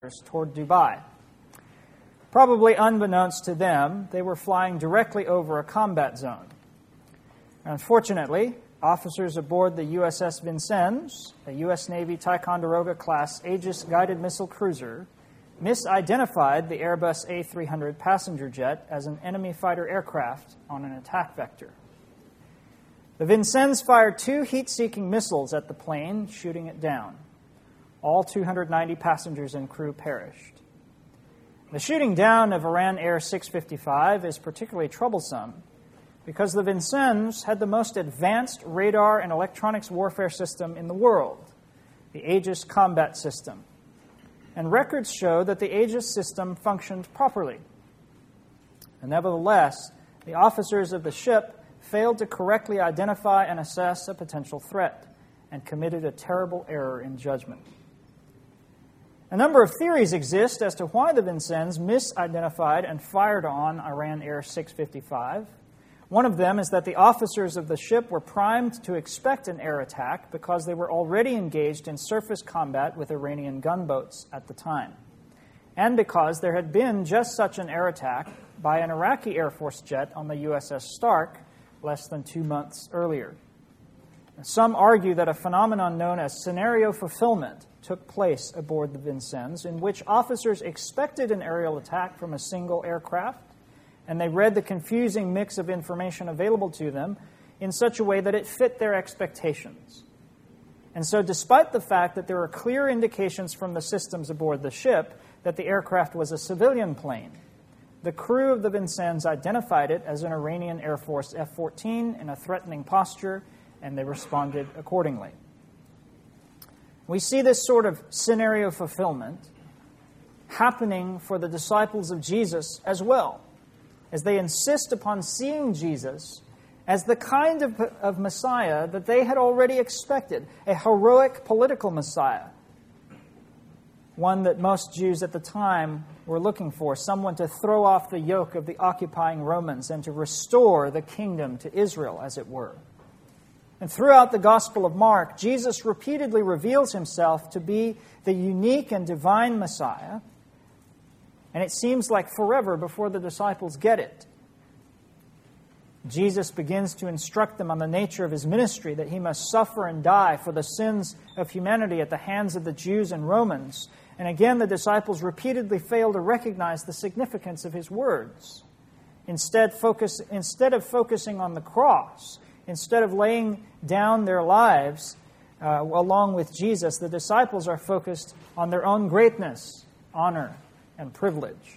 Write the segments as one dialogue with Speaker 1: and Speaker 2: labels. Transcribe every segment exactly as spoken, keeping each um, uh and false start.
Speaker 1: toward Dubai. Probably unbeknownst to them, they were flying directly over a combat zone. Unfortunately, officers aboard the U S S Vincennes, a U S Navy Ticonderoga-class Aegis guided missile cruiser, misidentified the Airbus A three hundred passenger jet as an enemy fighter aircraft on an attack vector. The Vincennes fired two heat-seeking missiles at the plane, shooting it down. All two hundred ninety passengers and crew perished. The shooting down of Iran Air six fifty-five is particularly troublesome because the Vincennes had the most advanced radar and electronics warfare system in the world, the Aegis Combat System. And records show that the Aegis system functioned properly. And nevertheless, the officers of the ship failed to correctly identify and assess a potential threat and committed a terrible error in judgment. A number of theories exist as to why the Vincennes misidentified and fired on Iran Air six fifty-five. One of them is that the officers of the ship were primed to expect an air attack because they were already engaged in surface combat with Iranian gunboats at the time, and because there had been just such an air attack by an Iraqi Air Force jet on the U S S Stark less than two months earlier. Some argue that a phenomenon known as scenario fulfillment took place aboard the Vincennes, in which officers expected an aerial attack from a single aircraft, and they read the confusing mix of information available to them in such a way that it fit their expectations. And so despite the fact that there were clear indications from the systems aboard the ship that the aircraft was a civilian plane, the crew of the Vincennes identified it as an Iranian Air Force F fourteen in a threatening posture, and they responded accordingly. We see this sort of scenario fulfillment happening for the disciples of Jesus as well, as they insist upon seeing Jesus as the kind of, of Messiah that they had already expected, a heroic political Messiah, one that most Jews at the time were looking for, someone to throw off the yoke of the occupying Romans and to restore the kingdom to Israel, as it were. And throughout the Gospel of Mark, Jesus repeatedly reveals himself to be the unique and divine Messiah, and it seems like forever before the disciples get it. Jesus begins to instruct them on the nature of his ministry, that he must suffer and die for the sins of humanity at the hands of the Jews and Romans. And again, the disciples repeatedly fail to recognize the significance of his words. Instead, focus, instead of focusing on the cross, instead of laying down their lives uh, along with Jesus, the disciples are focused on their own greatness, honor, and privilege.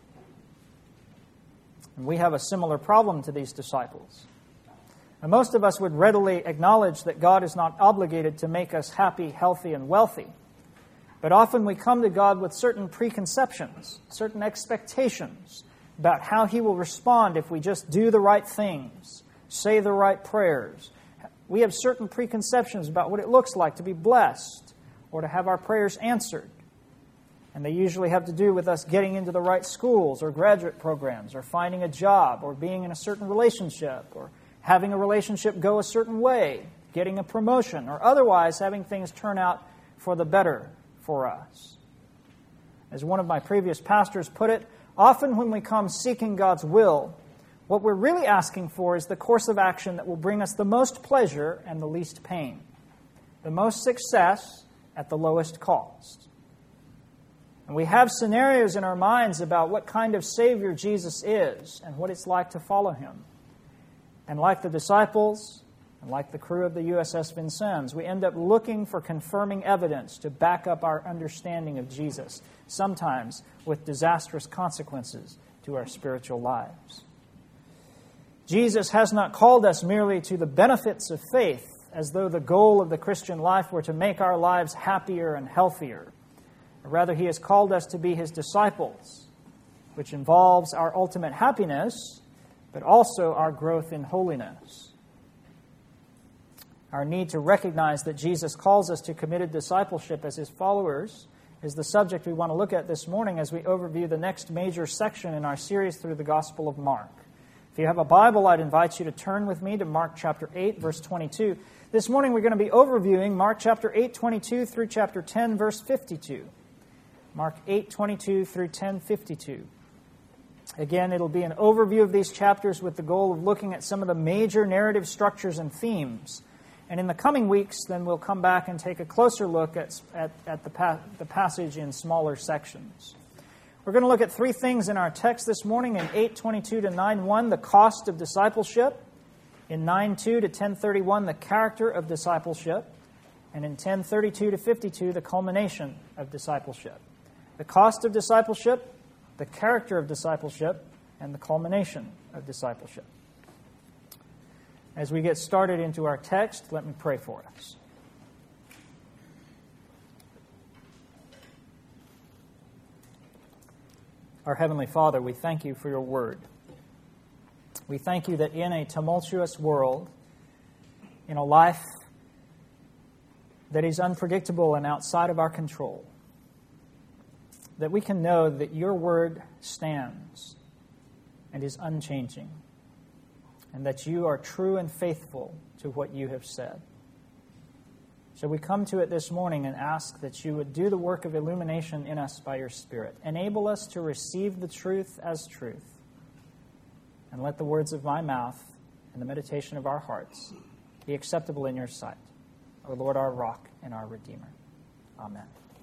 Speaker 1: And we have a similar problem to these disciples. And most of us would readily acknowledge that God is not obligated to make us happy, healthy, and wealthy. But often we come to God with certain preconceptions, certain expectations about how he will respond if we just do the right things, say the right prayers. We have certain preconceptions about what it looks like to be blessed or to have our prayers answered. And they usually have to do with us getting into the right schools or graduate programs or finding a job or being in a certain relationship or having a relationship go a certain way, getting a promotion, or otherwise having things turn out for the better for us. As one of my previous pastors put it, often when we come seeking God's will, what we're really asking for is the course of action that will bring us the most pleasure and the least pain, the most success at the lowest cost. And we have scenarios in our minds about what kind of Savior Jesus is and what it's like to follow him. And like the disciples, and like the crew of the U S S Vincennes, we end up looking for confirming evidence to back up our understanding of Jesus, sometimes with disastrous consequences to our spiritual lives. Jesus has not called us merely to the benefits of faith, as though the goal of the Christian life were to make our lives happier and healthier. Rather, he has called us to be his disciples, which involves our ultimate happiness, but also our growth in holiness. Our need to recognize that Jesus calls us to committed discipleship as his followers is the subject we want to look at this morning as we overview the next major section in our series through the Gospel of Mark. If you have a Bible, I'd invite you to turn with me to Mark chapter eight, verse twenty-two. This morning we're going to be overviewing Mark chapter eight, twenty-two through chapter ten, verse fifty-two. Mark eight twenty-two through ten fifty-two. Again, it'll be an overview of these chapters with the goal of looking at some of the major narrative structures and themes. And in the coming weeks, then we'll come back and take a closer look at, at, at the, pa- the passage in smaller sections. We're going to look at three things in our text this morning. In eight twenty-two to nine one, the cost of discipleship. In nine two to ten thirty-one, the character of discipleship. And in ten thirty-two to fifty-two, the culmination of discipleship. The cost of discipleship, the character of discipleship, and the culmination of discipleship. As we get started into our text, let me pray for us. Our Heavenly Father, we thank you for your word. We thank you that in a tumultuous world, in a life that is unpredictable and outside of our control, that we can know that your word stands and is unchanging, and that you are true and faithful to what you have said. So we come to it this morning and ask that you would do the work of illumination in us by your Spirit. Enable us to receive the truth as truth, and let the words of my mouth and the meditation of our hearts be acceptable in your sight, O Lord, our rock and our Redeemer. Amen.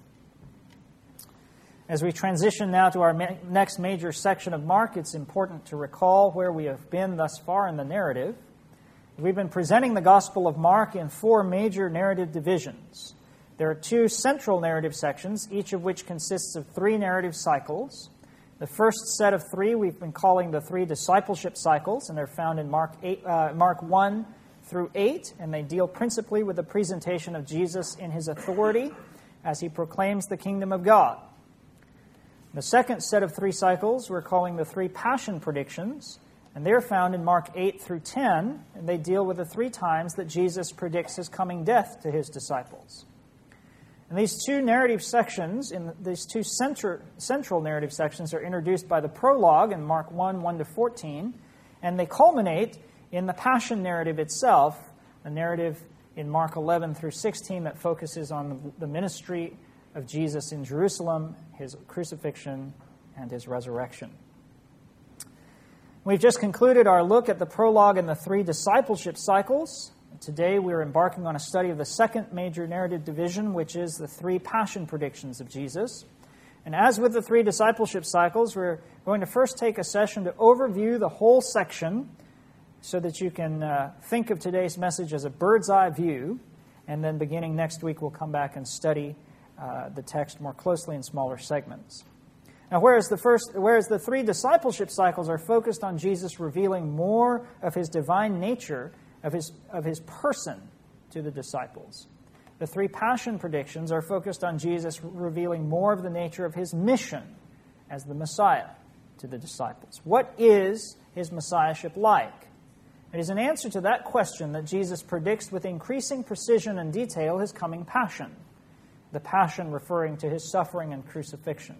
Speaker 1: As we transition now to our ma- next major section of Mark, it's important to recall where we have been thus far in the narrative. We've been presenting the Gospel of Mark in four major narrative divisions. There are two central narrative sections, each of which consists of three narrative cycles. The first set of three we've been calling the three discipleship cycles, and they're found in Mark eight, uh, Mark one through eight, and they deal principally with the presentation of Jesus in his authority as he proclaims the kingdom of God. The second set of three cycles we're calling the three passion predictions, and they're found in Mark eight through ten, and they deal with the three times that Jesus predicts his coming death to his disciples. And these two narrative sections, in these two center, central narrative sections, are introduced by the prologue in Mark one, one to fourteen, and they culminate in the passion narrative itself, a narrative in Mark eleven through sixteen that focuses on the ministry of Jesus in Jerusalem, his crucifixion, and his resurrection. We've just concluded our look at the prologue and the three discipleship cycles. Today we're embarking on a study of the second major narrative division, which is the three passion predictions of Jesus. And as with the three discipleship cycles, we're going to first take a session to overview the whole section so that you can uh, think of today's message as a bird's eye view. And then beginning next week, we'll come back and study uh, the text more closely in smaller segments. Now, whereas the first, whereas the three discipleship cycles are focused on Jesus revealing more of his divine nature, of his of his person to the disciples, the three passion predictions are focused on Jesus revealing more of the nature of his mission as the Messiah to the disciples. What is his messiahship like? It is an answer to that question that Jesus predicts with increasing precision and detail his coming passion, the passion referring to his suffering and crucifixion.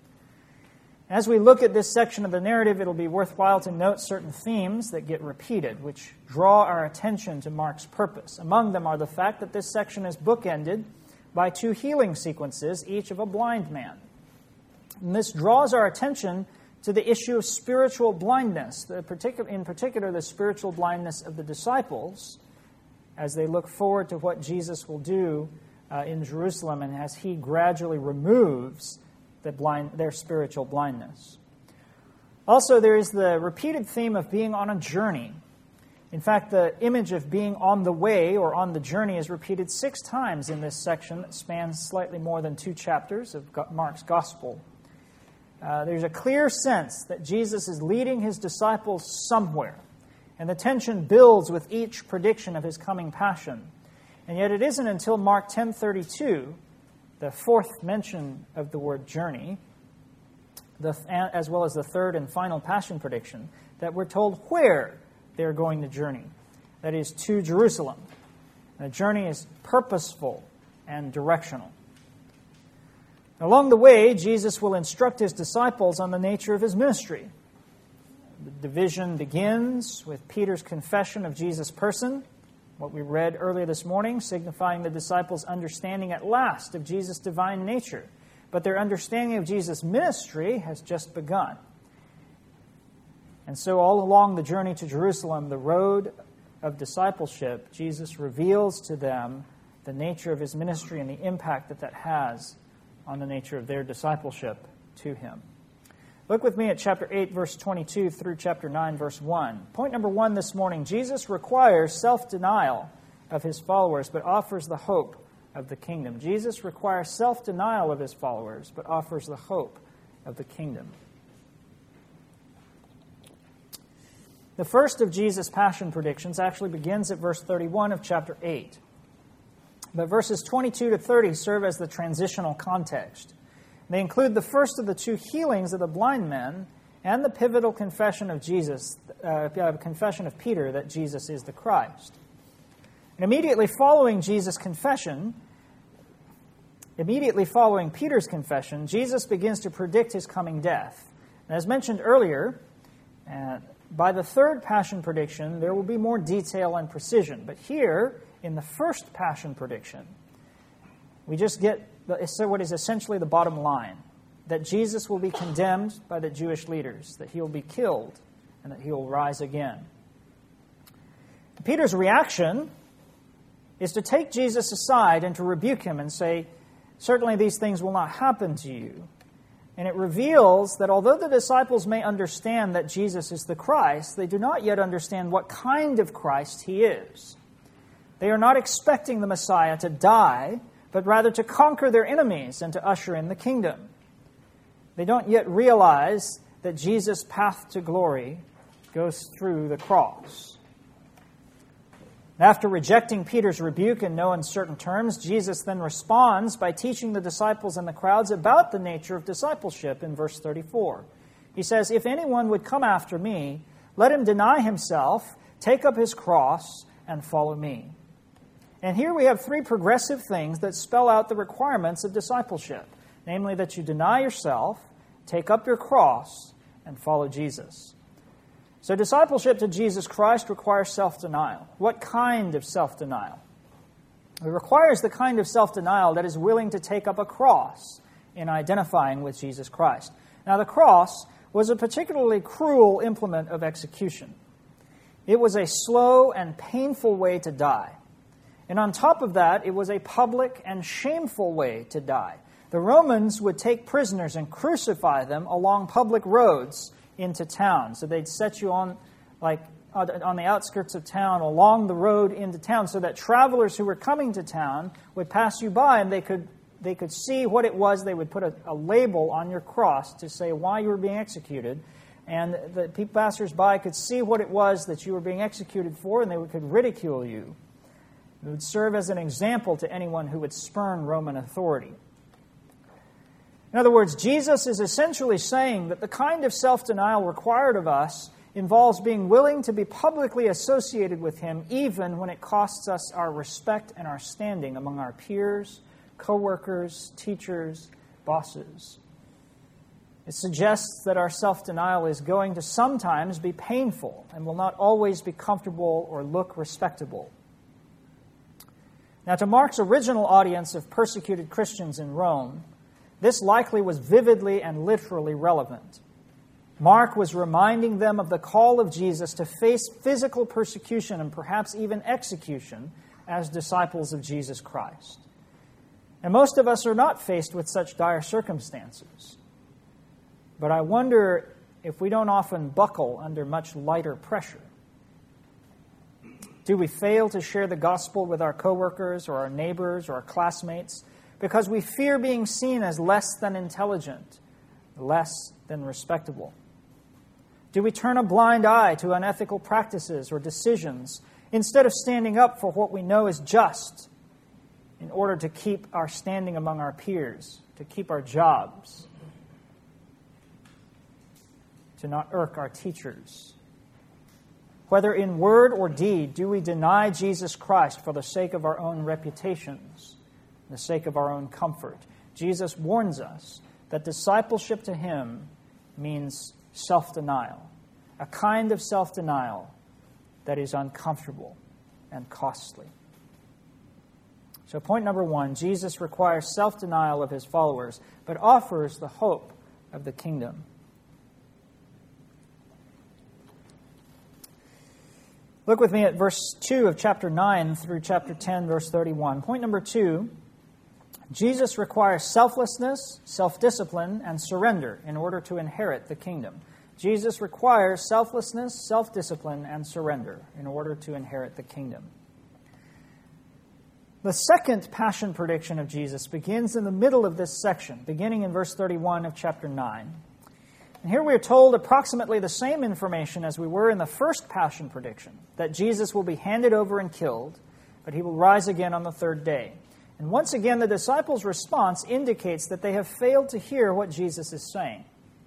Speaker 1: As we look at this section of the narrative, it'll be worthwhile to note certain themes that get repeated, which draw our attention to Mark's purpose. Among them are the fact that this section is bookended by two healing sequences, each of a blind man. And this draws our attention to the issue of spiritual blindness, the particular, in particular the spiritual blindness of the disciples, as they look forward to what Jesus will do uh, in Jerusalem and as he gradually removes The blind, their spiritual blindness. Also, there is the repeated theme of being on a journey. In fact, the image of being on the way or on the journey is repeated six times in this section that spans slightly more than two chapters of Mark's Gospel. Uh, there's a clear sense that Jesus is leading his disciples somewhere, and the tension builds with each prediction of his coming passion. And yet it isn't until Mark ten thirty-two, the fourth mention of the word journey, the, as well as the third and final passion prediction, that we're told where they're going to journey. That is, to Jerusalem. And the journey is purposeful and directional. Along the way, Jesus will instruct his disciples on the nature of his ministry. The division begins with Peter's confession of Jesus' person, what we read earlier this morning, signifying the disciples' understanding at last of Jesus' divine nature. but their understanding of Jesus' ministry has just begun. And so all along the journey to Jerusalem, the road of discipleship, Jesus reveals to them the nature of his ministry and the impact that that has on the nature of their discipleship to him. Look with me at chapter eight, verse twenty-two through chapter nine, verse one. Point number one this morning, Jesus requires self-denial of his followers, but offers the hope of the kingdom. Jesus requires self-denial of his followers, but offers the hope of the kingdom. The first of Jesus' passion predictions actually begins at verse thirty-one of chapter eight. But verses twenty-two to thirty serve as the transitional context. They include the first of the two healings of the blind men and the pivotal confession of Jesus, uh, confession of Peter that Jesus is the Christ. And immediately following Jesus' confession, immediately following Peter's confession, Jesus begins to predict his coming death. And as mentioned earlier, uh, by the third passion prediction, there will be more detail and precision. But here, in the first passion prediction, we just get the, what is essentially the bottom line, that Jesus will be condemned by the Jewish leaders, that he will be killed, and that he will rise again. Peter's reaction is to take Jesus aside and to rebuke him and say, certainly these things will not happen to you. And it reveals that although the disciples may understand that Jesus is the Christ, they do not yet understand what kind of Christ he is. They are not expecting the Messiah to die, but rather to conquer their enemies and to usher in the kingdom. They don't yet realize that Jesus' path to glory goes through the cross. After rejecting Peter's rebuke in no uncertain terms, Jesus then responds by teaching the disciples and the crowds about the nature of discipleship in verse thirty-four. He says, "If anyone would come after me, let him deny himself, take up his cross, and follow me." And here we have three progressive things that spell out the requirements of discipleship, namely that you deny yourself, take up your cross, and follow Jesus. So discipleship to Jesus Christ requires self-denial. What kind of self-denial? It requires the kind of self-denial that is willing to take up a cross in identifying with Jesus Christ. Now, the cross was a particularly cruel implement of execution. It was a slow and painful way to die. And on top of that, it was a public and shameful way to die. The Romans would take prisoners and crucify them along public roads into town. So they'd set you on, like, on the outskirts of town, along the road into town, so that travelers who were coming to town would pass you by and they could they could see what it was. They would put a, a label on your cross to say why you were being executed. And the people passers-by could see what it was that you were being executed for, and they could ridicule you. It would serve as an example to anyone who would spurn Roman authority. In other words, Jesus is essentially saying that the kind of self-denial required of us involves being willing to be publicly associated with him, even when it costs us our respect and our standing among our peers, co-workers, teachers, bosses. It suggests that our self-denial is going to sometimes be painful and will not always be comfortable or look respectable. Now, to Mark's original audience of persecuted Christians in Rome, this likely was vividly and literally relevant. Mark was reminding them of the call of Jesus to face physical persecution and perhaps even execution as disciples of Jesus Christ. And most of us are not faced with such dire circumstances. But I wonder if we don't often buckle under much lighter pressure. Do we fail to share the gospel with our coworkers or our neighbors or our classmates because we fear being seen as less than intelligent, less than respectable? Do we turn a blind eye to unethical practices or decisions instead of standing up for what we know is just in order to keep our standing among our peers, to keep our jobs, to not irk our teachers? Whether in word or deed, do we deny Jesus Christ for the sake of our own reputations, the sake of our own comfort? Jesus warns us that discipleship to him means self-denial, a kind of self-denial that is uncomfortable and costly. So So point number one, Jesus requires self-denial of his followers, but offers the hope of the kingdom. Look with me at verse two of chapter nine through chapter ten, verse thirty-one. Point number two, Jesus requires selflessness, self-discipline, and surrender in order to inherit the kingdom. Jesus requires selflessness, self-discipline, and surrender in order to inherit the kingdom. The second passion prediction of Jesus begins in the middle of this section, beginning in verse thirty-one of chapter nine. And here we are told approximately the same information as we were in the first passion prediction, that Jesus will be handed over and killed, but he will rise again on the third day. And once again, the disciples' response indicates that they have failed to hear what Jesus is saying.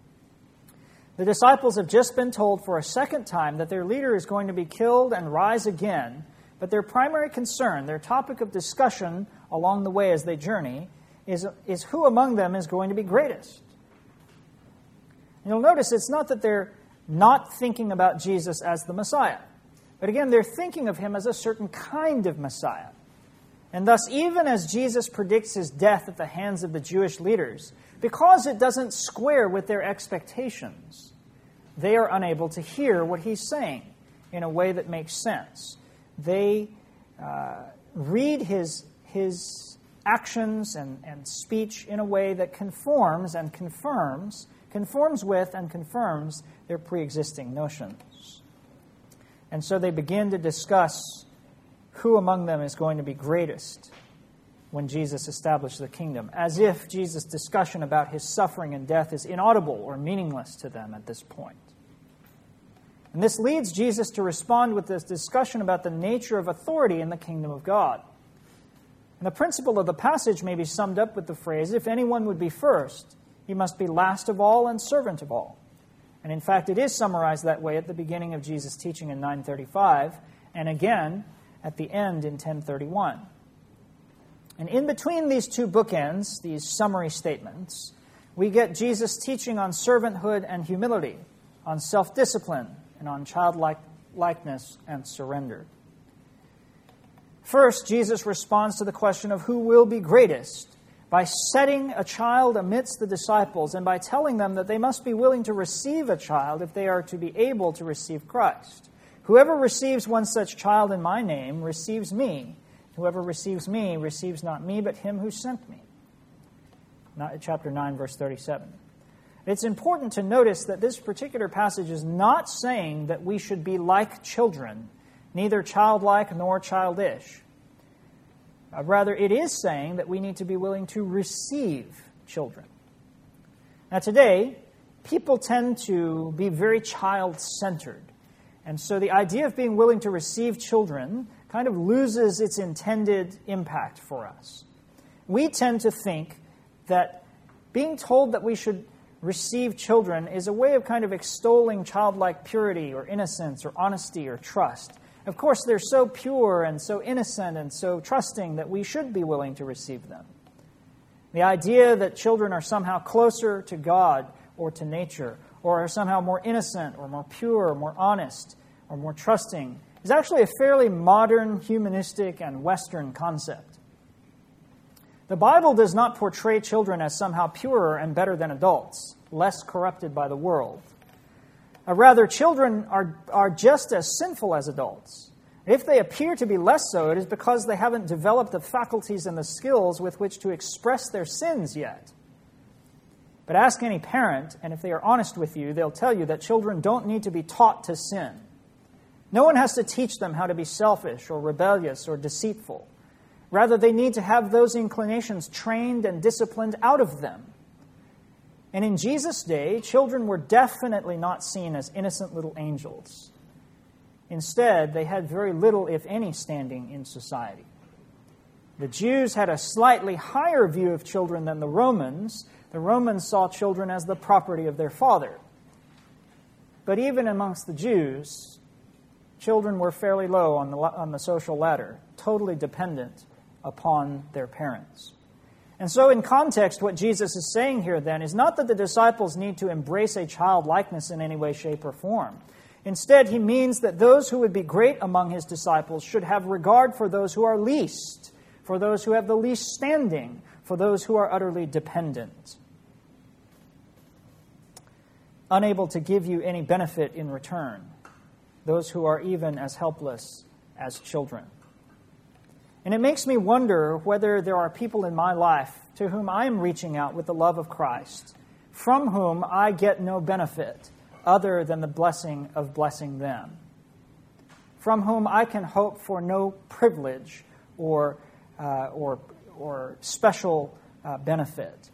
Speaker 1: The disciples have just been told for a second time that their leader is going to be killed and rise again, but their primary concern, their topic of discussion along the way as they journey, is, is who among them is going to be greatest. And you'll notice it's not that they're not thinking about Jesus as the Messiah, but again, they're thinking of him as a certain kind of Messiah. And thus, even as Jesus predicts his death at the hands of the Jewish leaders, because it doesn't square with their expectations, they are unable to hear what he's saying in a way that makes sense. They uh, read his, his actions and, and speech in a way that conforms and confirms, conforms with and confirms their pre-existing notions. And so they begin to discuss who among them is going to be greatest when Jesus established the kingdom, as if Jesus' discussion about his suffering and death is inaudible or meaningless to them at this point. And this leads Jesus to respond with this discussion about the nature of authority in the kingdom of God. And the principle of the passage may be summed up with the phrase, if anyone would be first, he must be last of all and servant of all. And in fact, it is summarized that way at the beginning of Jesus' teaching in nine thirty-five, and again at the end in ten thirty-one. And in between these two bookends, these summary statements, we get Jesus teaching on servanthood and humility, on self-discipline, and on childlikeness and surrender. First, Jesus responds to the question of who will be greatest by setting a child amidst the disciples and by telling them that they must be willing to receive a child if they are to be able to receive Christ. Whoever receives one such child in my name receives me. Whoever receives me receives not me, but him who sent me. Not, chapter nine, verse thirty-seven. It's important to notice that this particular passage is not saying that we should be like children, neither childlike nor childish. Uh, rather, it is saying that we need to be willing to receive children. Now today, people tend to be very child-centered. And so the idea of being willing to receive children kind of loses its intended impact for us. We tend to think that being told that we should receive children is a way of kind of extolling childlike purity or innocence or honesty or trust. Of course, they're so pure and so innocent and so trusting that we should be willing to receive them. The idea that children are somehow closer to God or to nature, or are somehow more innocent or more pure or more honest or more trusting, is actually a fairly modern, humanistic, and Western concept. The Bible does not portray children as somehow purer and better than adults, less corrupted by the world. Uh, rather, children are, are just as sinful as adults. If they appear to be less so, it is because they haven't developed the faculties and the skills with which to express their sins yet. But ask any parent, and if they are honest with you, they'll tell you that children don't need to be taught to sin. No one has to teach them how to be selfish or rebellious or deceitful. Rather, they need to have those inclinations trained and disciplined out of them. And in Jesus' day, children were definitely not seen as innocent little angels. Instead, they had very little, if any, standing in society. The Jews had a slightly higher view of children than the Romans. The Romans saw children as the property of their father. But even amongst the Jews, children were fairly low on the, on the social ladder, totally dependent upon their parents. And so in context, what Jesus is saying here then is not that the disciples need to embrace a childlikeness in any way, shape, or form. Instead, he means that those who would be great among his disciples should have regard for those who are least, for those who have the least standing, for those who are utterly dependent, unable to give you any benefit in return, those who are even as helpless as children. And it makes me wonder whether there are people in my life to whom I am reaching out with the love of Christ, from whom I get no benefit other than the blessing of blessing them, from whom I can hope for no privilege or uh, or or special uh, benefit.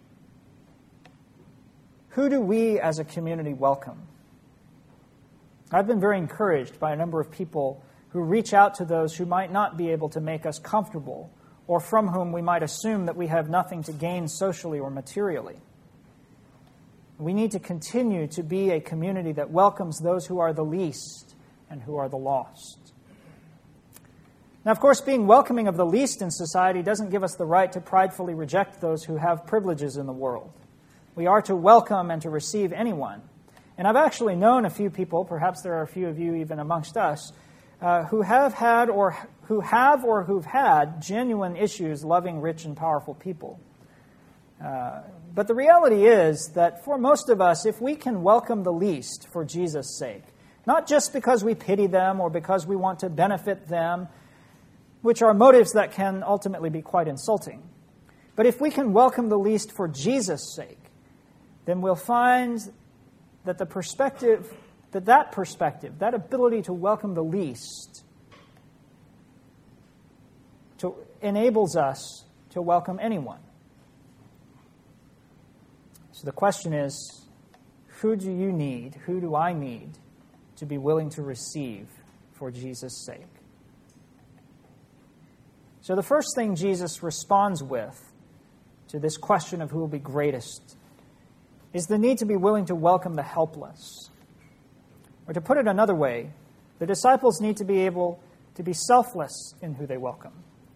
Speaker 1: Who do we as a community welcome? I've been very encouraged by a number of people who reach out to those who might not be able to make us comfortable, or from whom we might assume that we have nothing to gain socially or materially. We need to continue to be a community that welcomes those who are the least and who are the lost. Now, of course, being welcoming of the least in society doesn't give us the right to pridefully reject those who have privileges in the world. We are to welcome and to receive anyone. And I've actually known a few people, perhaps there are a few of you even amongst us, uh, who have had or who have or who've had genuine issues loving rich and powerful people. Uh, but the reality is that for most of us, if we can welcome the least for Jesus' sake, not just because we pity them or because we want to benefit them, which are motives that can ultimately be quite insulting, but if we can welcome the least for Jesus' sake, then we'll find that the perspective, that that perspective, that ability to welcome the least, to, enables us to welcome anyone. So the question is, who do you need, who do I need to be willing to receive for Jesus' sake? So the first thing Jesus responds with to this question of who will be greatest is the need to be willing to welcome the helpless. Or to put it another way, the disciples need to be able to be selfless in who they welcome.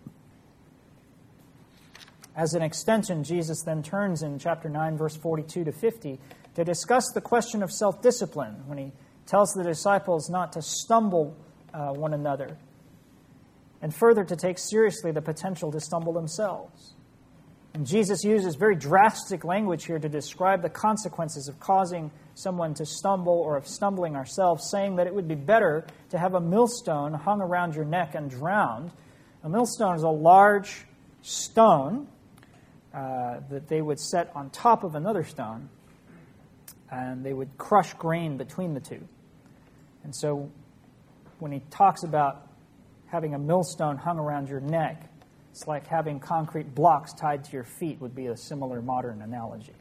Speaker 1: As an extension, Jesus then turns in chapter nine, verse forty-two to fifty, to discuss the question of self-discipline when he tells the disciples not to stumble uh, one another, and further to take seriously the potential to stumble themselves. And Jesus uses very drastic language here to describe the consequences of causing someone to stumble or of stumbling ourselves, saying that it would be better to have a millstone hung around your neck and drowned. A millstone is a large stone uh, that they would set on top of another stone, and they would crush grain between the two. And so when he talks about having a millstone hung around your neck, it's like having concrete blocks tied to your feet would be a similar modern analogy.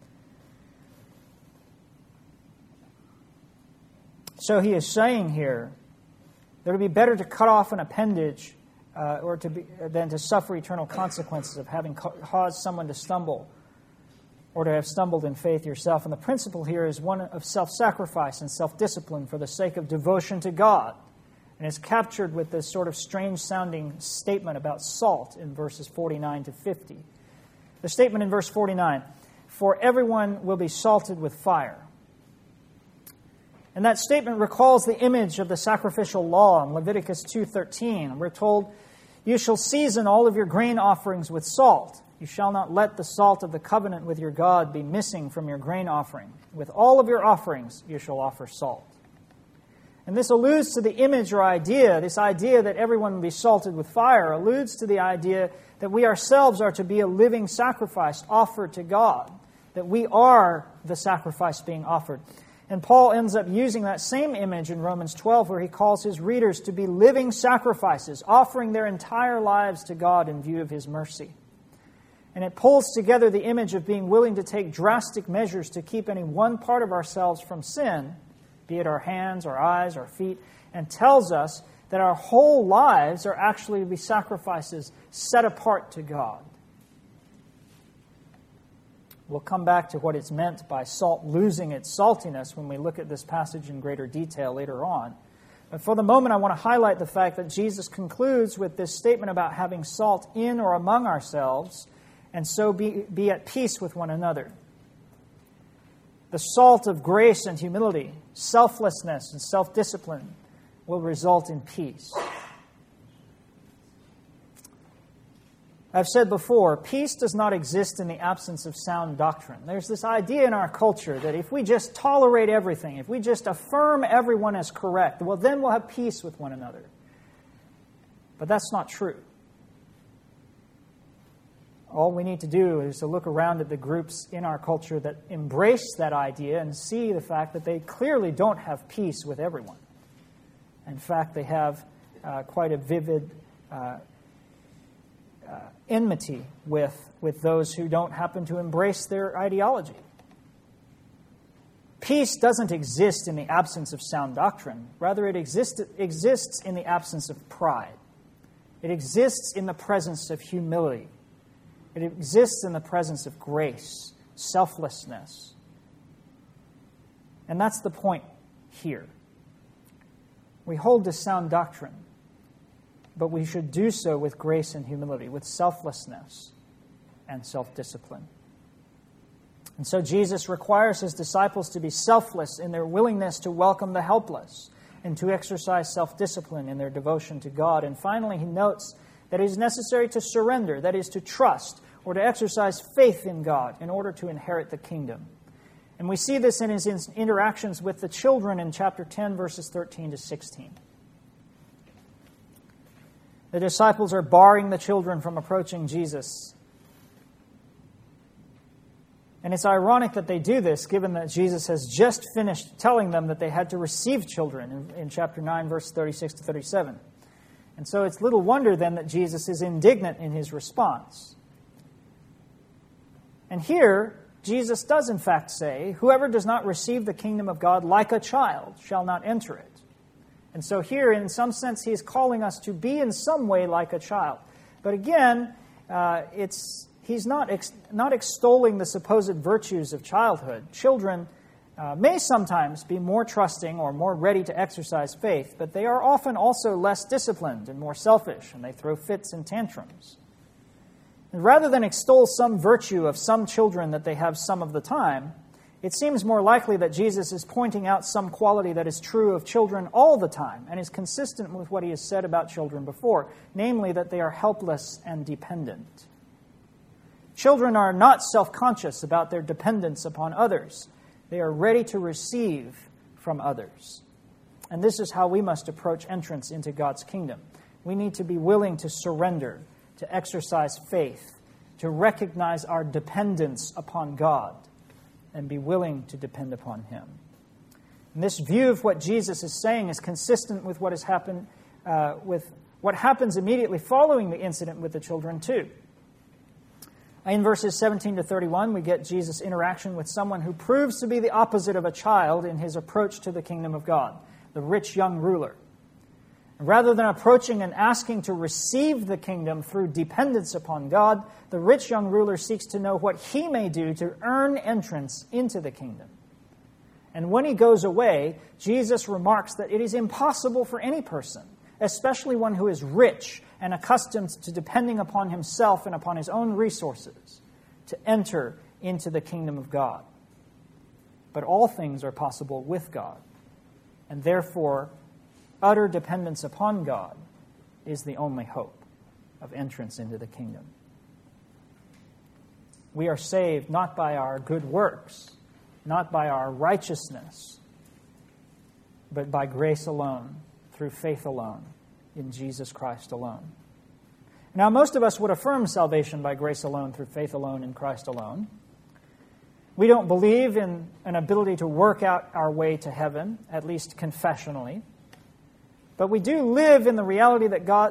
Speaker 1: So he is saying here that it would be better to cut off an appendage uh, or to be, than to suffer eternal consequences of having ca- caused someone to stumble or to have stumbled in faith yourself. And the principle here is one of self-sacrifice and self-discipline for the sake of devotion to God. And it's captured with this sort of strange-sounding statement about salt in verses forty-nine to fifty. The statement in verse forty-nine, "For everyone will be salted with fire." And that statement recalls the image of the sacrificial law in Leviticus two thirteen. We're told, "You shall season all of your grain offerings with salt. You shall not let the salt of the covenant with your God be missing from your grain offering. With all of your offerings you shall offer salt." And this alludes to the image or idea, this idea that everyone will be salted with fire, alludes to the idea that we ourselves are to be a living sacrifice offered to God, that we are the sacrifice being offered. And Paul ends up using that same image in Romans twelve, where he calls his readers to be living sacrifices, offering their entire lives to God in view of his mercy. And it pulls together the image of being willing to take drastic measures to keep any one part of ourselves from sin, be it our hands, our eyes, our feet, and tells us that our whole lives are actually to be sacrifices set apart to God. We'll come back to what it's meant by salt losing its saltiness when we look at this passage in greater detail later on. But for the moment, I want to highlight the fact that Jesus concludes with this statement about having salt in or among ourselves, and so be, be at peace with one another. The salt of grace and humility, selflessness and self-discipline will result in peace. I've said before, peace does not exist in the absence of sound doctrine. There's this idea in our culture that if we just tolerate everything, if we just affirm everyone as correct, well, then we'll have peace with one another. But that's not true. All we need to do is to look around at the groups in our culture that embrace that idea and see the fact that they clearly don't have peace with everyone. In fact, they have uh, quite a vivid uh, uh, enmity with, with those who don't happen to embrace their ideology. Peace doesn't exist in the absence of sound doctrine. Rather, it exist, exists in the absence of pride. It exists in the presence of humility. It exists in the presence of grace, selflessness. And that's the point here. We hold to sound doctrine, but we should do so with grace and humility, with selflessness and self-discipline. And so Jesus requires his disciples to be selfless in their willingness to welcome the helpless and to exercise self-discipline in their devotion to God. And finally, he notes that it is necessary to surrender, that is, to trust or to exercise faith in God in order to inherit the kingdom. And we see this in his interactions with the children in chapter ten, verses thirteen to sixteen. The disciples are barring the children from approaching Jesus. And it's ironic that they do this, given that Jesus has just finished telling them that they had to receive children in, in chapter nine, verse thirty-six to thirty-seven. And so it's little wonder then that Jesus is indignant in his response. And here, Jesus does in fact say, whoever does not receive the kingdom of God like a child shall not enter it. And so here, in some sense, he is calling us to be in some way like a child. But again, uh, it's he's not ex- not extolling the supposed virtues of childhood. Children uh, may sometimes be more trusting or more ready to exercise faith, but they are often also less disciplined and more selfish, and they throw fits and tantrums. And rather than extol some virtue of some children that they have some of the time, it seems more likely that Jesus is pointing out some quality that is true of children all the time and is consistent with what he has said about children before, namely that they are helpless and dependent. Children are not self-conscious about their dependence upon others. They are ready to receive from others. And this is how we must approach entrance into God's kingdom. We need to be willing to surrender, to exercise faith, to recognize our dependence upon God, and be willing to depend upon him. And this view of what Jesus is saying is consistent with what has happened, uh, with what happens immediately following the incident with the children too. In verses seventeen to thirty-one, we get Jesus' interaction with someone who proves to be the opposite of a child in his approach to the kingdom of God, the rich young ruler. Rather than approaching and asking to receive the kingdom through dependence upon God, the rich young ruler seeks to know what he may do to earn entrance into the kingdom. And when he goes away, Jesus remarks that it is impossible for any person, especially one who is rich and accustomed to depending upon himself and upon his own resources, to enter into the kingdom of God. But all things are possible with God, and therefore utter dependence upon God is the only hope of entrance into the kingdom. We are saved not by our good works, not by our righteousness, but by grace alone, through faith alone, in Jesus Christ alone. Now, most of us would affirm salvation by grace alone, through faith alone, in Christ alone. We don't believe in an ability to work out our way to heaven, at least confessionally. But we do live in the reality that God...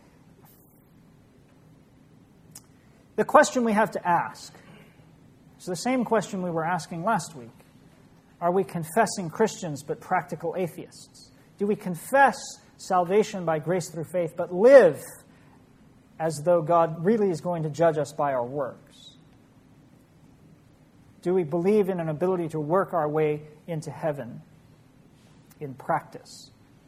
Speaker 1: The question we have to ask is the same question we were asking last week. Are we confessing Christians but practical atheists? Do we confess salvation by grace through faith but live as though God really is going to judge us by our works? Do we believe in an ability to work our way into heaven in practice?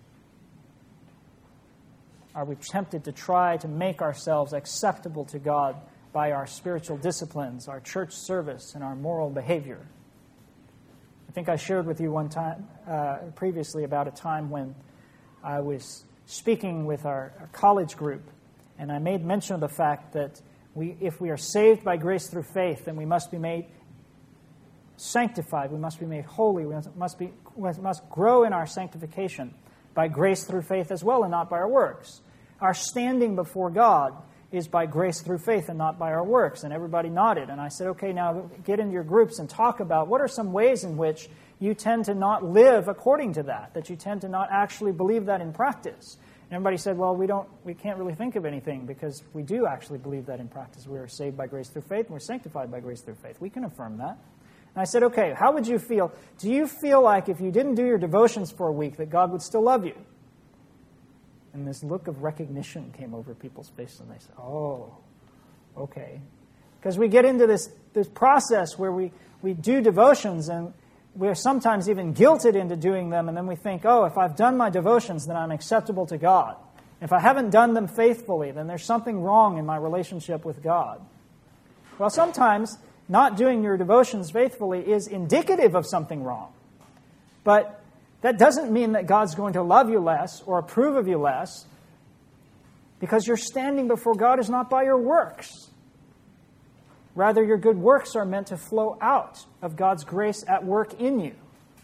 Speaker 1: Are we tempted to try to make ourselves acceptable to God by our spiritual disciplines, our church service, and our moral behavior? I think I shared with you one time uh, previously about a time when I was speaking with our, our college group, and I made mention of the fact that We, if we are saved by grace through faith, then we must be made sanctified. We must be made holy. We must, be, we must grow in our sanctification by grace through faith as well, and not by our works. Our standing before God is by grace through faith and not by our works. And everybody nodded. And I said, okay, now get into your groups and talk about what are some ways in which you tend to not live according to that, that you tend to not actually believe that in practice. And everybody said, well, we don't, we can't really think of anything because we do actually believe that in practice. We are saved by grace through faith and we're sanctified by grace through faith. We can affirm that. And I said, okay, how would you feel? Do you feel like if you didn't do your devotions for a week that God would still love you? And this look of recognition came over people's faces, and they said, oh, okay. Because we get into this, this process where we, we do devotions, and we're sometimes even guilted into doing them, and then we think, oh, if I've done my devotions, then I'm acceptable to God. If I haven't done them faithfully, then there's something wrong in my relationship with God. Well, sometimes not doing your devotions faithfully is indicative of something wrong. But that doesn't mean that God's going to love you less or approve of you less, because your standing before God is not by your works. Rather, your good works are meant to flow out of God's grace at work in you.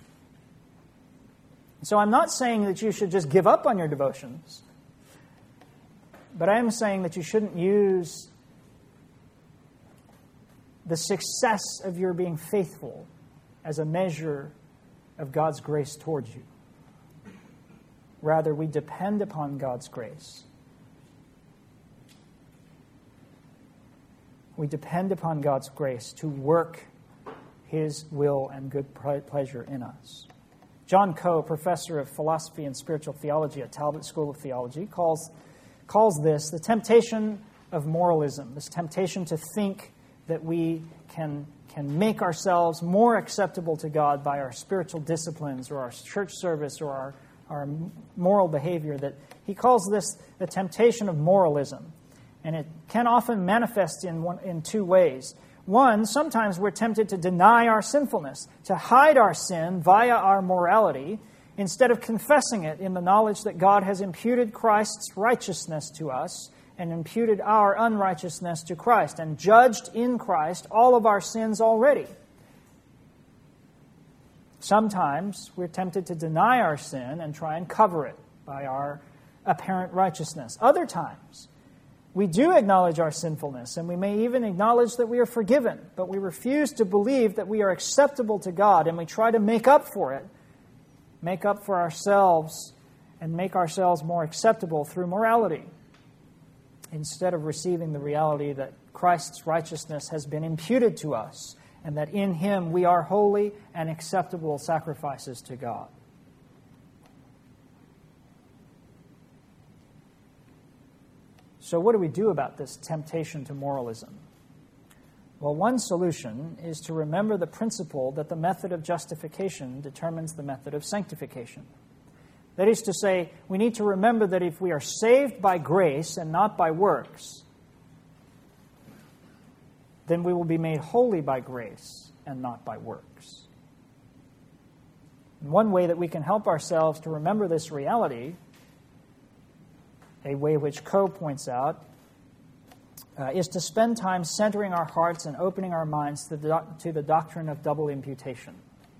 Speaker 1: So I'm not saying that you should just give up on your devotions, but I am saying that you shouldn't use the success of your being faithful as a measure of God's grace towards you. Rather, we depend upon God's grace. We depend upon God's grace to work His will and good pleasure in us. John Coe, professor of philosophy and spiritual theology at Talbot School of Theology, calls, calls this the temptation of moralism, this temptation to think that we can, can make ourselves more acceptable to God by our spiritual disciplines or our church service or our, our moral behavior. That he calls this the temptation of moralism. And it can often manifest in one, in two ways. One, sometimes we're tempted to deny our sinfulness, to hide our sin via our morality, instead of confessing it in the knowledge that God has imputed Christ's righteousness to us and imputed our unrighteousness to Christ and judged in Christ all of our sins already. Sometimes we're tempted to deny our sin and try and cover it by our apparent righteousness. Other times, we do acknowledge our sinfulness, and we may even acknowledge that we are forgiven, but we refuse to believe that we are acceptable to God, and we try to make up for it, make up for ourselves, and make ourselves more acceptable through morality, instead of receiving the reality that Christ's righteousness has been imputed to us, and that in Him we are holy and acceptable sacrifices to God. So what do we do about this temptation to moralism? Well, one solution is to remember the principle that the method of justification determines the method of sanctification. That is to say, we need to remember that if we are saved by grace and not by works, then we will be made holy by grace and not by works. And one way that we can help ourselves to remember this reality, a way which Coe points out, uh, is to spend time centering our hearts and opening our minds to the, doc- to the doctrine of double imputation.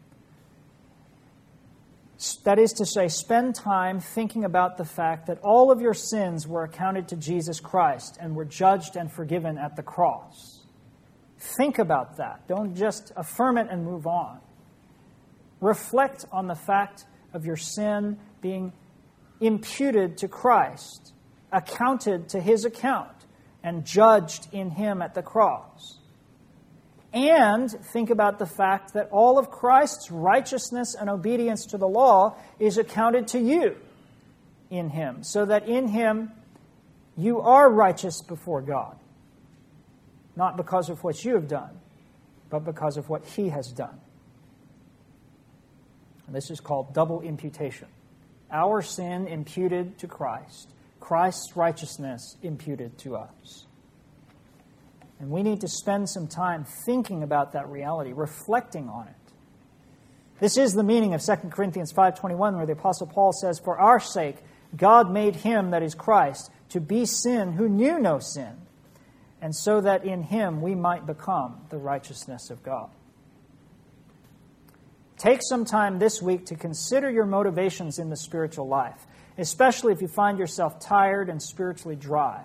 Speaker 1: That is to say, spend time thinking about the fact that all of your sins were accounted to Jesus Christ and were judged and forgiven at the cross. Think about that. Don't just affirm it and move on. Reflect on the fact of your sin being imputed to Christ, accounted to His account, and judged in Him at the cross. And think about the fact that all of Christ's righteousness and obedience to the law is accounted to you in Him, so that in Him you are righteous before God, not because of what you have done, but because of what He has done. And this is called double imputation. Our sin imputed to Christ, Christ's righteousness imputed to us. And we need to spend some time thinking about that reality, reflecting on it. This is the meaning of Second Corinthians five twenty-one, where the Apostle Paul says, "For our sake God made Him, that is Christ, to be sin who knew no sin, and so that in him we might become the righteousness of God. Take some time this week to consider your motivations in the spiritual life, especially if you find yourself tired and spiritually dry.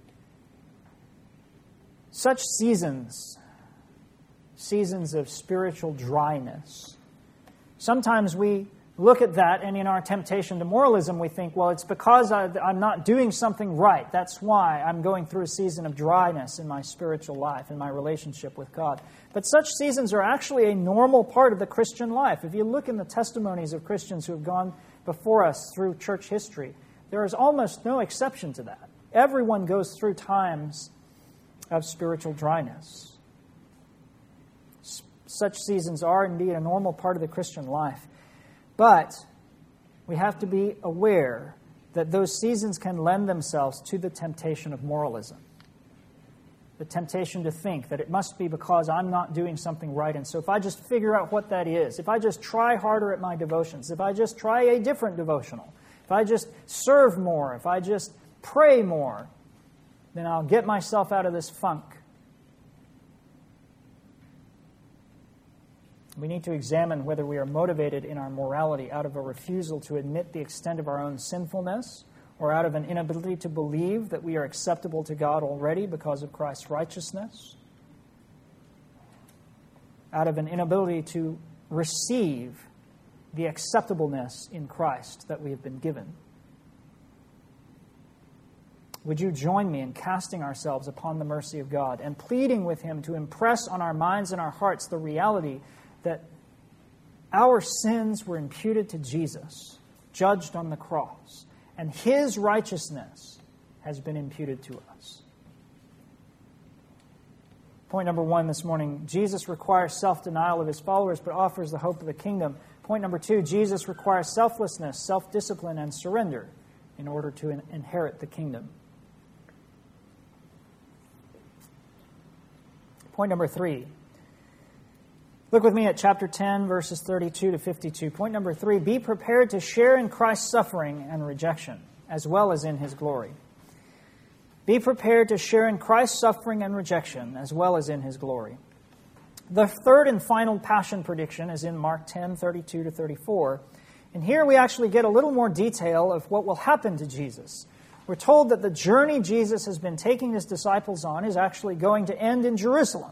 Speaker 1: Such seasons, seasons of spiritual dryness, sometimes we look at that, and in our temptation to moralism, we think, well, it's because I, I'm not doing something right. That's why I'm going through a season of dryness in my spiritual life, in my relationship with God. But such seasons are actually a normal part of the Christian life. If you look in the testimonies of Christians who have gone before us through church history, there is almost no exception to that. Everyone goes through times of spiritual dryness. Such seasons are indeed a normal part of the Christian life. But we have to be aware that those seasons can lend themselves to the temptation of moralism. The temptation to think that it must be because I'm not doing something right, and so if I just figure out what that is, if I just try harder at my devotions, if I just try a different devotional, if I just serve more, if I just pray more, then I'll get myself out of this funk. We need to examine whether we are motivated in our morality out of a refusal to admit the extent of our own sinfulness, or out of an inability to believe that we are acceptable to God already because of Christ's righteousness, out of an inability to receive the acceptableness in Christ that we have been given. Would you join me in casting ourselves upon the mercy of God and pleading with Him to impress on our minds and our hearts the reality that our sins were imputed to Jesus, judged on the cross, and His righteousness has been imputed to us. Point number one this morning, Jesus requires self-denial of His followers but offers the hope of the kingdom. Point number two, Jesus requires selflessness, self-discipline, and surrender in order to in- inherit the kingdom. Point number three, look with me at chapter ten, verses thirty-two to fifty-two. Point number three, be prepared to share in Christ's suffering and rejection, as well as in His glory. Be prepared to share in Christ's suffering and rejection, as well as in His glory. The third and final passion prediction is in Mark ten, thirty-two to thirty-four. And here we actually get a little more detail of what will happen to Jesus. We're told that the journey Jesus has been taking His disciples on is actually going to end in Jerusalem.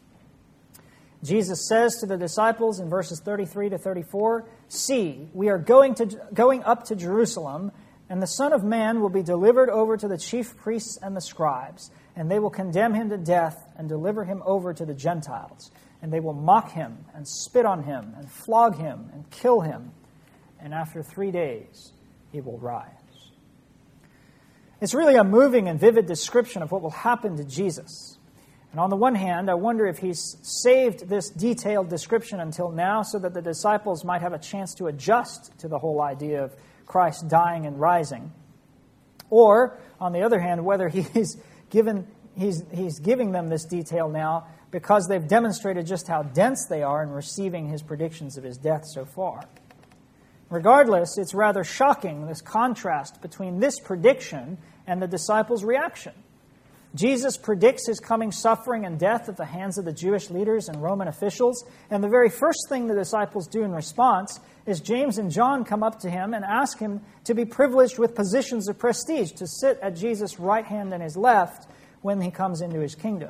Speaker 1: Jesus says to the disciples in verses thirty-three to thirty-four, "See, we are going to going up to Jerusalem, and the Son of Man will be delivered over to the chief priests and the scribes, and they will condemn Him to death and deliver Him over to the Gentiles. And they will mock Him and spit on Him and flog Him and kill Him. And after three days He will rise." It's really a moving and vivid description of what will happen to Jesus. And on the one hand, I wonder if He's saved this detailed description until now so that the disciples might have a chance to adjust to the whole idea of Christ dying and rising. Or, on the other hand, whether He's given he's, he's giving them this detail now because they've demonstrated just how dense they are in receiving His predictions of His death so far. Regardless, it's rather shocking, this contrast between this prediction and the disciples' reaction. Jesus predicts His coming suffering and death at the hands of the Jewish leaders and Roman officials, and the very first thing the disciples do in response is James and John come up to Him and ask Him to be privileged with positions of prestige, to sit at Jesus' right hand and His left when He comes into His kingdom.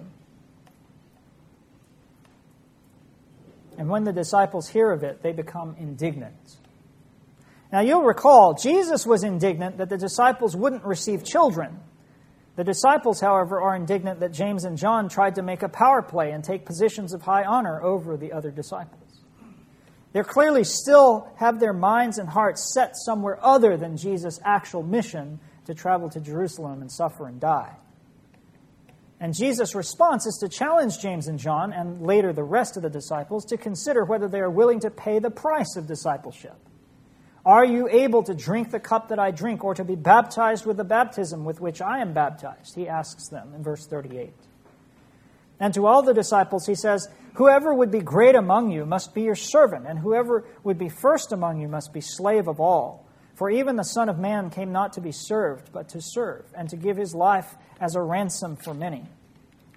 Speaker 1: And when the disciples hear of it, they become indignant. Now, you'll recall, Jesus was indignant that the disciples wouldn't receive children. The disciples, however, are indignant that James and John tried to make a power play and take positions of high honor over the other disciples. They clearly still have their minds and hearts set somewhere other than Jesus' actual mission to travel to Jerusalem and suffer and die. And Jesus' response is to challenge James and John, and later the rest of the disciples, to consider whether they are willing to pay the price of discipleship. Are you able to drink the cup that I drink, or to be baptized with the baptism with which I am baptized? He asks them in verse thirty-eight. And to all the disciples he says, "Whoever would be great among you must be your servant, and whoever would be first among you must be slave of all. For even the Son of Man came not to be served, but to serve, and to give His life as a ransom for many."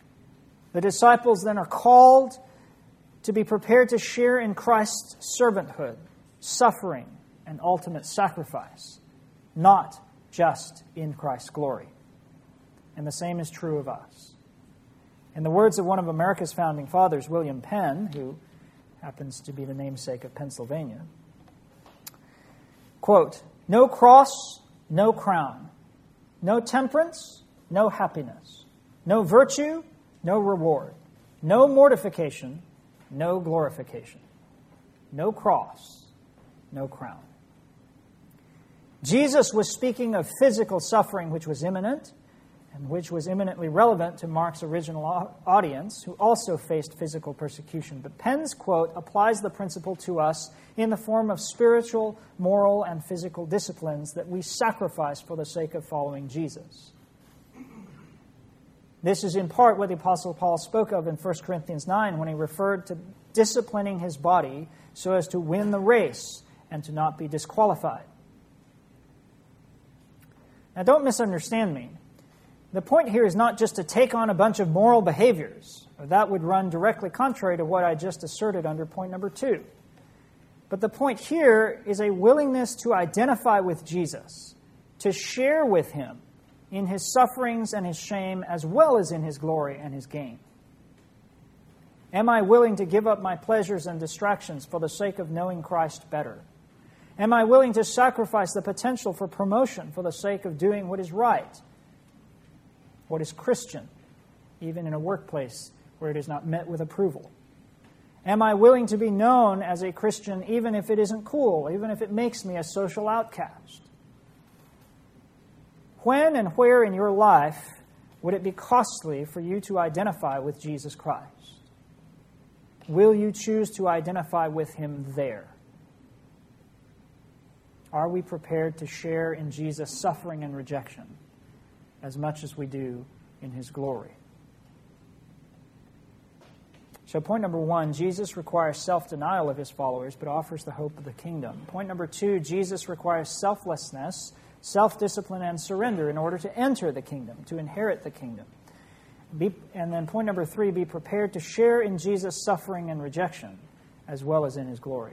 Speaker 1: The disciples then are called to be prepared to share in Christ's servanthood, suffering, and ultimate sacrifice, not just in Christ's glory. And the same is true of us. In the words of one of America's founding fathers, William Penn, who happens to be the namesake of Pennsylvania, quote, "No cross, no crown. No temperance, no happiness. No virtue, no reward. No mortification, no glorification. No cross, no crown." Jesus was speaking of physical suffering which was imminent and which was eminently relevant to Mark's original audience, who also faced physical persecution. But Penn's quote applies the principle to us in the form of spiritual, moral, and physical disciplines that we sacrifice for the sake of following Jesus. This is in part what the Apostle Paul spoke of in First Corinthians nine when he referred to disciplining his body so as to win the race and to not be disqualified. Now, don't misunderstand me. The point here is not just to take on a bunch of moral behaviors. That would run directly contrary to what I just asserted under point number two. But the point here is a willingness to identify with Jesus, to share with him in his sufferings and his shame, as well as in his glory and his gain. Am I willing to give up my pleasures and distractions for the sake of knowing Christ better? Am I willing to sacrifice the potential for promotion for the sake of doing what is right, what is Christian, even in a workplace where it is not met with approval? Am I willing to be known as a Christian even if it isn't cool, even if it makes me a social outcast? When and where in your life would it be costly for you to identify with Jesus Christ? Will you choose to identify with him there? Are we prepared to share in Jesus' suffering and rejection as much as we do in his glory? So point number one, Jesus requires self-denial of his followers, but offers the hope of the kingdom. Point number two, Jesus requires selflessness, self-discipline, and surrender in order to enter the kingdom, to inherit the kingdom. Be, and then point number three, be prepared to share in Jesus' suffering and rejection, as well as in his glory.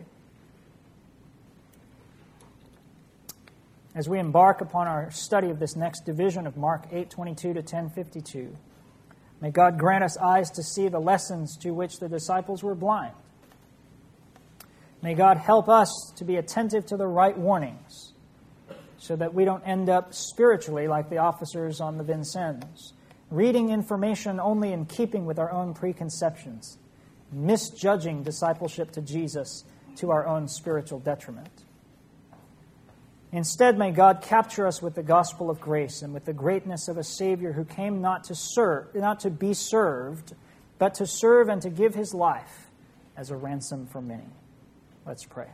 Speaker 1: As we embark upon our study of this next division of Mark eight twenty-two to ten fifty-two, may God grant us eyes to see the lessons to which the disciples were blind. May God help us to be attentive to the right warnings so that we don't end up spiritually like the officers on the Vincennes, reading information only in keeping with our own preconceptions, misjudging discipleship to Jesus to our own spiritual detriment. Instead, may God capture us with the gospel of grace and with the greatness of a Savior who came not to serve, not to be served, but to serve and to give his life as a ransom for many. Let's pray.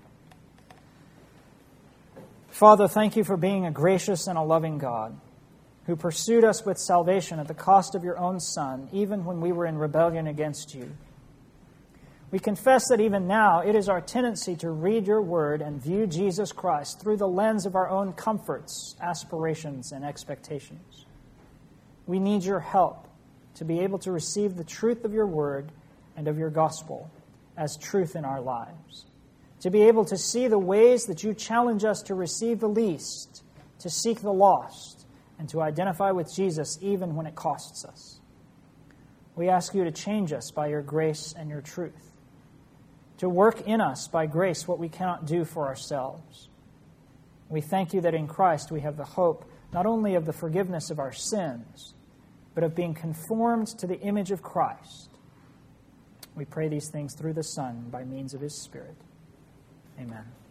Speaker 1: Father, thank you for being a gracious and a loving God who pursued us with salvation at the cost of your own Son, even when we were in rebellion against you. We confess that even now it is our tendency to read your word and view Jesus Christ through the lens of our own comforts, aspirations, and expectations. We need your help to be able to receive the truth of your word and of your gospel as truth in our lives, to be able to see the ways that you challenge us to receive the least, to seek the lost, and to identify with Jesus even when it costs us. We ask you to change us by your grace and your truth, to work in us by grace what we cannot do for ourselves. We thank you that in Christ we have the hope not only of the forgiveness of our sins, but of being conformed to the image of Christ. We pray these things through the Son by means of his Spirit. Amen.